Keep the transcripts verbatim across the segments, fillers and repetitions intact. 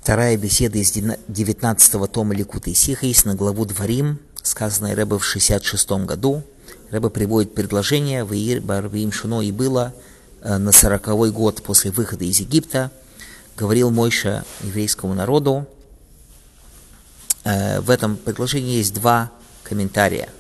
Вторая беседа из девятнадцатого тома Ликутей Сихейс на главу Дворим, сказанная Ребе в шестьдесят шестом году. Ребе приводит предложение «Веир барвим шуно» и было на сороковой год после выхода из Египта, говорил Мойша еврейскому народу. В этом предложении есть два комментария.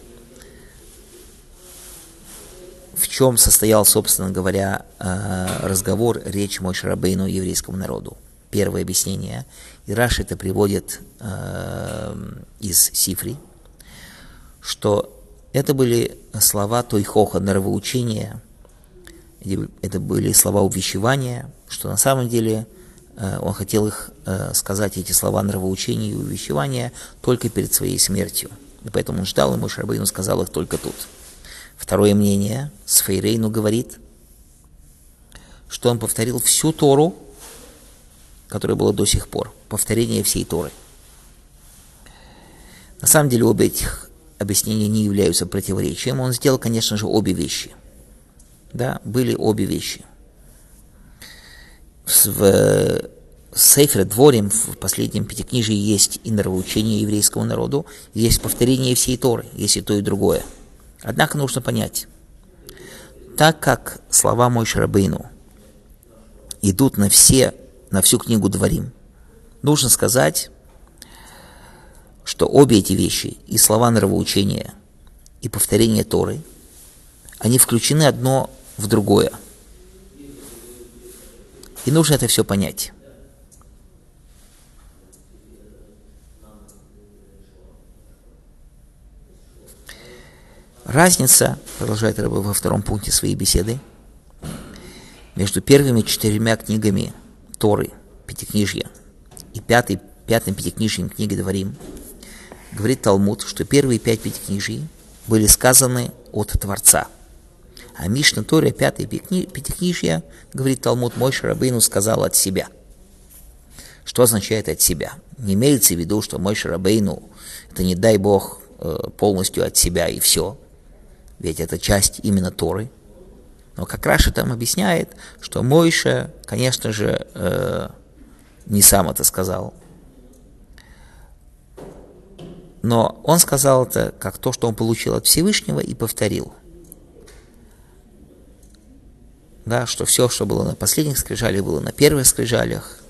В чем состоял, собственно говоря, разговор, речь Мойше Рабейну еврейскому народу. Первое объяснение, и Раши это приводит из Сифри, что это были слова Тойхоха, нравоучения, это были слова увещевания, что на самом деле он хотел их сказать, эти слова нравоучения и увещевания, только перед своей смертью. И поэтому он ждал, и Мойше Рабейну сказал их только тут. Второе мнение, Сфейрейну говорит, что он повторил всю Тору, которая была до сих пор, повторение всей Торы. На самом деле обе этих объяснения не являются противоречием. Он сделал, конечно же, обе вещи. Да, были обе вещи. В Сейфре Дворим, в последнем пятикнижии, есть и нравоучение еврейскому народу, и есть повторение всей Торы, есть и то, и другое. Однако нужно понять, так как слова Мойше Рабейну идут на все, на всю книгу Дворим, нужно сказать, что обе эти вещи, и слова нравоучения, и повторение Торы, они включены одно в другое. И нужно это все понять. Разница, продолжает Ребе во втором пункте своей беседы, между первыми четырьмя книгами Торы, Пятикнижья, и пятой, пятым пятикнижием книги Дворим, говорит Талмуд, что первые пять пятикнижий были сказаны от Творца. А Мишна Торе, пятое пятикнижье, говорит Талмуд, Мойше Рабейну сказал от себя. Что означает от себя? Не имеется в виду, что Мойше Рабейну, это не дай Бог полностью от себя и все. Ведь это часть именно Торы. Но как Раши там объясняет, что Мойше, конечно же, э, не сам это сказал. Но он сказал это как то, что он получил от Всевышнего, и повторил. Да, что все, что было на последних скрижалях, было на первых скрижалях.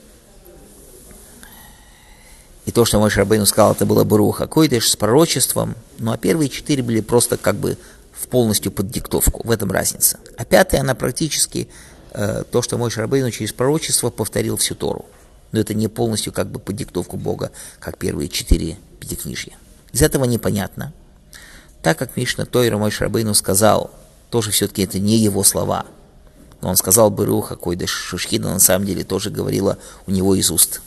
И то, что Мойше Рабейну сказал, это было Баруах ха-Койдеш с пророчеством. Ну а первые четыре были просто как бы в полностью под диктовку. В этом разница. А пятая, она практически э, то, что Мойше Рабейну через пророчество повторил всю Тору. Но это не полностью как бы под диктовку Бога, как первые четыре пятикнижья. Из этого непонятно. Так как Мишна Тойра Мойше Рабейну сказал, тоже все-таки это не его слова. Но он сказал Баруах ха-Койдеш, Шушхина на самом деле тоже говорила у него из уст.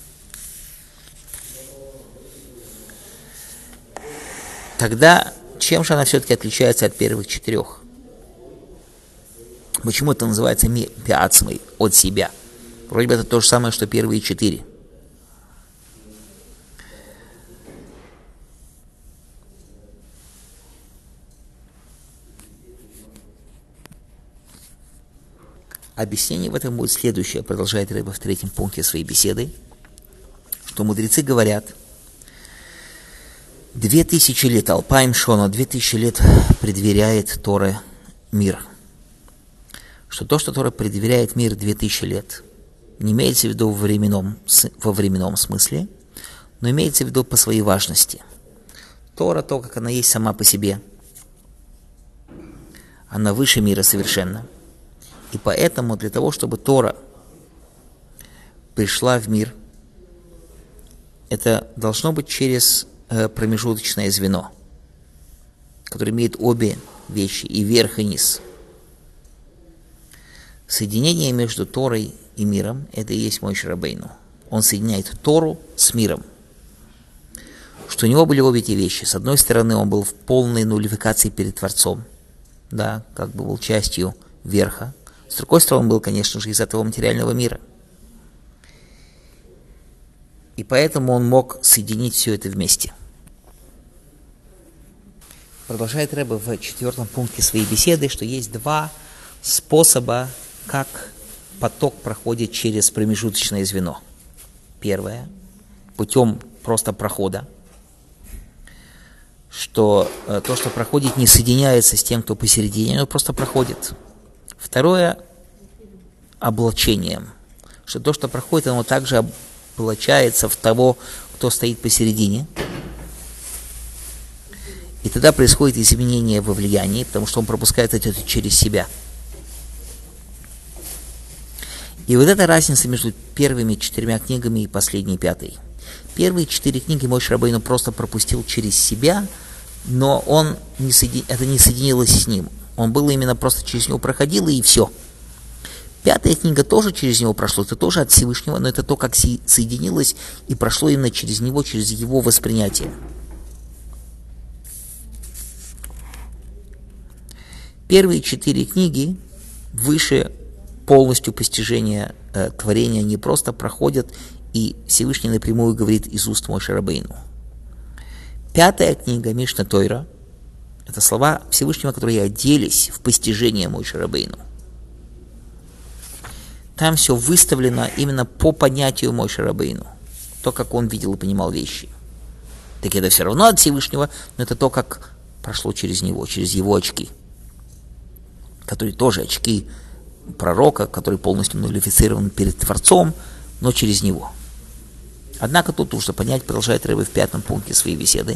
Тогда чем же она все-таки отличается от первых четырех? Почему это называется пиацмой, от себя? Вроде бы это то же самое, что первые четыре. Объяснение в этом будет следующее, продолжает Ребе в третьем пункте своей беседы, что мудрецы говорят, Две тысячи лет, Алпаим Шона, две тысячи лет предверяет Торе мир. Что то, что Тора предверяет мир две тысячи лет, не имеется в виду во временном, во временном смысле, но имеется в виду по своей важности. Тора, то, как она есть сама по себе, она выше мира совершенно. И поэтому для того, чтобы Тора пришла в мир, это должно быть через промежуточное звено, которое имеет обе вещи, и верх, и низ. Соединение между Торой и миром – это и есть Мойше Рабейну. Он соединяет Тору с миром. Что у него были обе эти вещи. С одной стороны, он был в полной нулификации перед Творцом, да, как бы был частью верха. С другой стороны, он был, конечно же, из этого материального мира. И поэтому он мог соединить все это вместе. Продолжает Ребе в четвертом пункте своей беседы, что есть два способа, как поток проходит через промежуточное звено. Первое путем просто прохода, что э, то, что проходит, не соединяется с тем, кто посередине, оно просто проходит. Второе – облачением, что то, что проходит, оно также облачается в того, кто стоит посередине. И тогда происходит изменение во влиянии, потому что он пропускает это через себя. И вот эта разница между первыми четырьмя книгами и последней пятой. Первые четыре книги Моше Рабейну просто пропустил через себя, но он не соедин... это не соединилось с ним. Он был именно просто через него проходил, и все. Пятая книга тоже через него прошло, это тоже от Всевышнего, но это то, как соединилось и прошло именно через него, через его воспринятие. Первые четыре книги выше полностью постижения э, творения не просто проходят, и Всевышний напрямую говорит из уст Моше Рабейну. Пятая книга Мишна Тойра – это слова Всевышнего, которые оделись в постижение Моше Рабейну. Там все выставлено именно по понятию Моше Рабейну, то, как он видел и понимал вещи. Так это все равно от Всевышнего, но это то, как прошло через него, через его очки, которые тоже очки пророка, который полностью нулифицирован перед Творцом, но через него. Однако тут нужно понять, продолжает Ребе в пятом пункте своей беседы,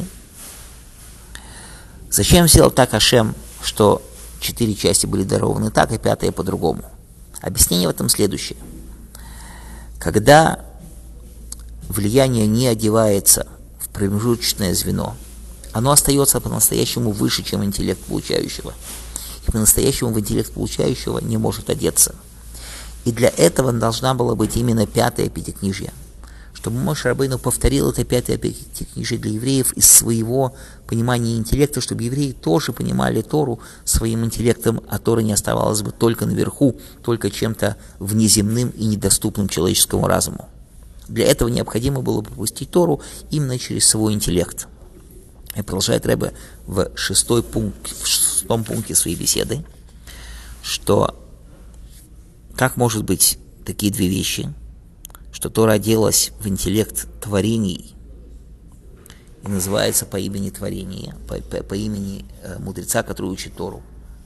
зачем сделал так Ашем, что четыре части были дарованы так, и пятая по-другому. Объяснение в этом следующее. Когда влияние не одевается в промежуточное звено, оно остается по-настоящему выше, чем интеллект получающего. И по-настоящему в интеллект получающего не может одеться. И для этого должна была быть именно пятая пятикнижье. Чтобы Моше Рабейну повторил это пятое пятикнижие для евреев из своего понимания интеллекта, чтобы евреи тоже понимали Тору своим интеллектом, а Тора не оставалась бы только наверху, только чем-то внеземным и недоступным человеческому разуму. Для этого необходимо было пропустить Тору именно через свой интеллект. И продолжает Ребе в, шестой пункт, в шестом пункте своей беседы, что как может быть такие две вещи, что Тора оделась в интеллект творений и называется по имени творения, по, по, по имени э, мудреца, который учит Тору.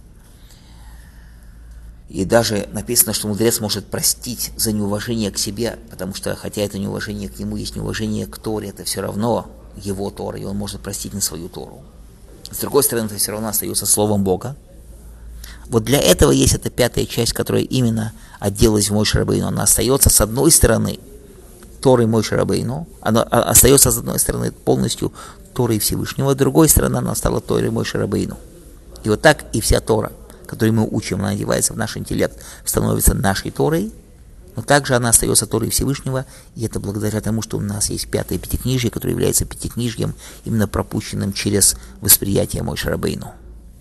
И даже написано, что мудрец может простить за неуважение к себе, потому что, хотя это неуважение к нему, есть неуважение к Торе, это все равно его Тора, и он может простить на свою Тору. С другой стороны, это все равно остается словом Бога. Вот для этого есть эта пятая часть, которая именно отделалась в Моше Рабейну. Она остается с одной стороны Торой Моше Рабейну, она остается с одной стороны полностью Торой Всевышнего, с другой стороны она стала Торой Моше Рабейну. И вот так и вся Тора, которую мы учим, она одевается в наш интеллект, становится нашей Торой, но также она остается Торой Всевышнего, и это благодаря тому, что у нас есть пятое пятикнижие, которое является пятикнижьем, именно пропущенным через восприятие Моше Рабейну.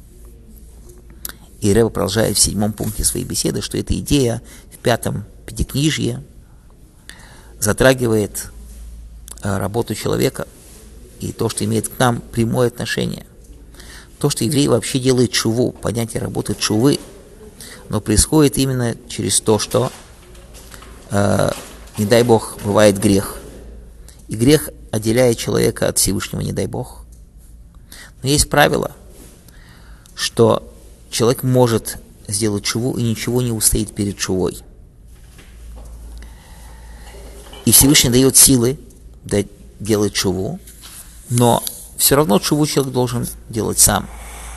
И Ребе продолжает в седьмом пункте своей беседы, что эта идея в пятом пятикнижье затрагивает работу человека и то, что имеет к нам прямое отношение. То, что еврей вообще делает тшуву, понятие работы тшувы, но происходит именно через то, что, э, не дай Бог, бывает грех. И грех отделяет человека от Всевышнего, не дай Бог. Но есть правило, что человек может сделать тшуву и ничего не устоит перед тшувой. И Всевышний дает силы делать тшуву, но все равно тшуву человек должен делать сам.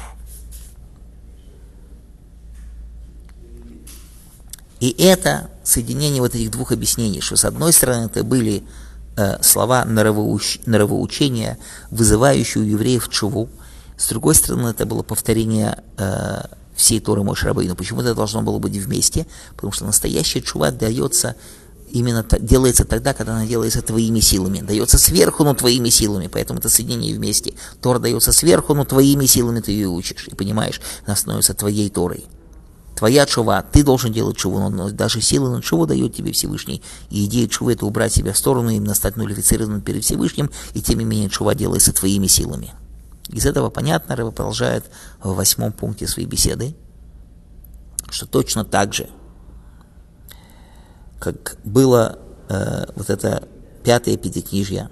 И это соединение вот этих двух объяснений, что с одной стороны это были э, слова норовоуч... норовоучения, вызывающие у евреев тшуву, с другой стороны это было повторение э, всей Торы Моше Рабейну. Почему это должно было быть вместе? Потому что настоящая тшува дается именно делается тогда, когда она делается твоими силами. Дается сверху, но твоими силами. Поэтому это соединение вместе. Тора дается сверху, но твоими силами ты ее учишь. И понимаешь, она становится твоей Торой. Твоя тшува, ты должен делать тшуву, но даже силы на тшуву дает тебе Всевышний. И идея тшувы — это убрать себя в сторону, именно стать нулифицированным перед Всевышним, и тем не менее тшува делается твоими силами. Из этого понятно, Ребе продолжает в восьмом пункте своей беседы, что точно так же, как было э, вот это пятое пятикнижье.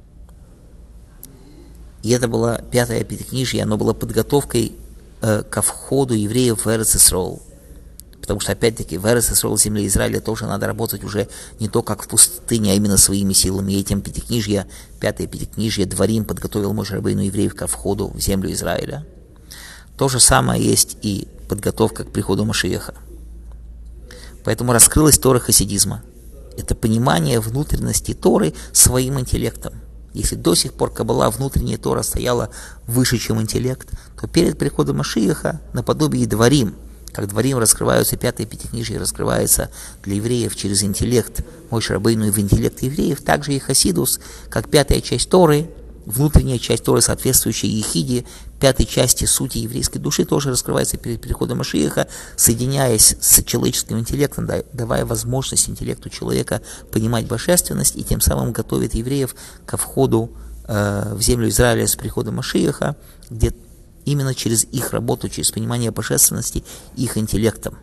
И это было пятое пятикнижье, оно было подготовкой э, ко входу евреев в Эрец Исроэл. Потому что, опять-таки, в Эрец Исроэл, земле Израиля, тоже надо работать уже не то, как в пустыне, а именно своими силами. И этим пятикнижье, пятое пятикнижье, Дворим подготовил Моше Рабейну евреев ко входу в землю Израиля. То же самое есть и подготовка к приходу Машиеха. Поэтому раскрылась Тора хасидизма. Это понимание внутренности Торы своим интеллектом. Если до сих пор Каббала, внутренняя Тора, стояла выше, чем интеллект, то перед приходом Машиеха, наподобие Дворим, как Дворим раскрываются, пятое пятикнижие раскрывается для евреев через интеллект Моше Рабейну и в интеллект евреев, также и Хасидус, как пятая часть Торы, внутренняя часть Торы, соответствующая Ехиде, пятой части сути еврейской души, тоже раскрывается перед приходом Машиеха, соединяясь с человеческим интеллектом, давая возможность интеллекту человека понимать божественность, и тем самым готовит евреев ко входу э, в землю Израиля с приходом Машиеха, где именно через их работу, через понимание божественности, их интеллектом.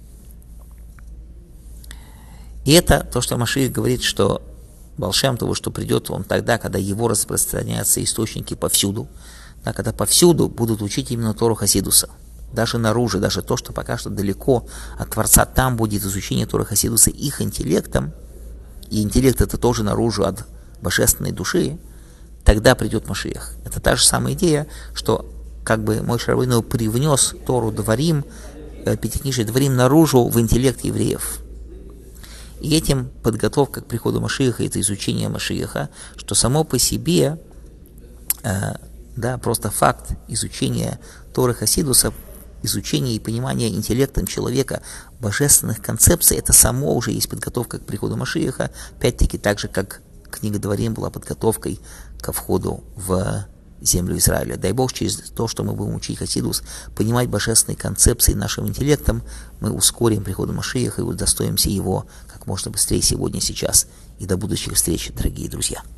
И это то, что Машиех говорит, что Баал Шем Тов, что придет он тогда, когда его распространятся источники повсюду, да, когда повсюду будут учить именно Тору Хасидуса. Даже наружу, даже то, что пока что далеко от Творца, там будет изучение Торы Хасидуса их интеллектом, и интеллект это тоже наружу от божественной души, тогда придет Машиех. Это та же самая идея, что как бы Моше Рабейну привнес Тору Дворим, пятикнижие Дворим наружу в интеллект евреев. И этим подготовка к приходу Машиеха, это изучение Машиеха, что само по себе, э, да, просто факт изучения Торы Хасидуса, изучение и понимание интеллектом человека божественных концепций, это само уже есть подготовка к приходу Машиеха, опять-таки так же, как книга Дворим была подготовкой ко входу в землю Израиля. Дай Бог, через то, что мы будем учить Хасидус, понимать божественные концепции нашим интеллектом, мы ускорим приход Машиеха и удостоимся его как можно быстрее сегодня, сейчас и до будущих встреч, дорогие друзья.